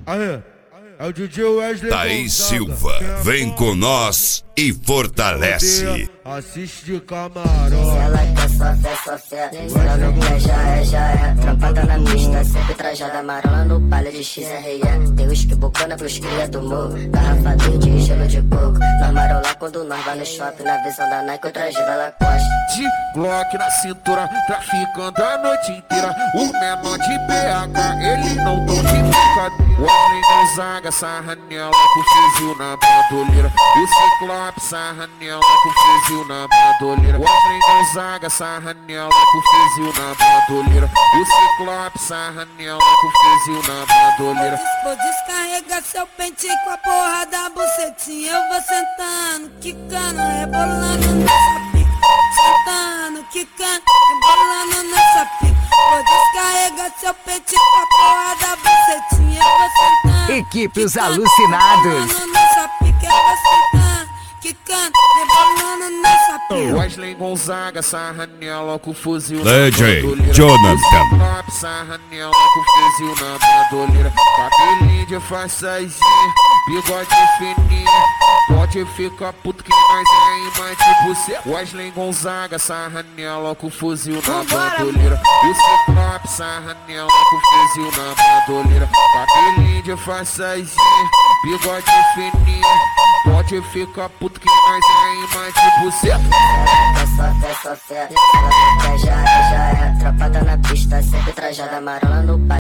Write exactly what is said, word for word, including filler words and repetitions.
Aí, é o D J Wesley Thaís Silva, vem com nós e fortalece. Assiste de camarão. Ela quer só fé, só fé. Se ela não quer, já é, já é. Trampada na pista, sempre trajada amarela no palha de X R E. Tem uísque bocana pros cria do morro. Garrafadinho de gelo de coco. Nós marola quando nós vai no shopping. Na visão da Nike, eu traje da Lacoste. De Glock na cintura, traficando a noite inteira. O menor de B H, ele não tão de brincadeira. O Wesley Gonzaga, sarra nela com fuzil na bandoleira. E o Ciclope, sarra nela com fuzil na bandoleira. O Wesley Gonzaga, sarra nela com fuzil na bandoleira. E o Ciclope, sarra nela com fuzil na bandoleira. Vou descarregar seu pente com a porra da bucetinha. Eu vou sentando, quicando, rebolando nessa pica. Sentando, quicando, rebolando nessa pica. Vou descarregar seu pente com a porra da bucetinha. Eu vou sentando, Equipe Os quicando, Alucinados. rebolando nessa pica. Eu vou sentando, quicando, rebolando nessa pica. Wesley Gonzaga, sarra nela com fuzil D J na bandoleira. Jonathan. O Ciclope, sarra nela com fuzil na bandoleira. Cabelinho de façadinha, bigode fininho. Pode ficar puto que nós é imã tipo cê. Wesley Gonzaga, sarra nela com fuzil na bandoleira. E o Ciclope, sarra nela com fuzil na bandoleira. Cabelinho de façadinha, bigode fininho. Pode ficar puto que nós é imã tipo cê. Ela quer só fé, só fé. Se ela não quer, já é, já é. Trampada na pista, sempre trajada amarela no palha.